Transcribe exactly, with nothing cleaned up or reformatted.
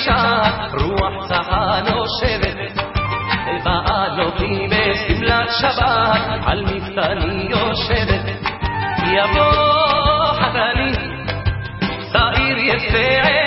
שעת, רוח צחה נושבת, בעלותי בסמלת שבת, על מפתני יושבת. יבוא חתני, צעיר יפה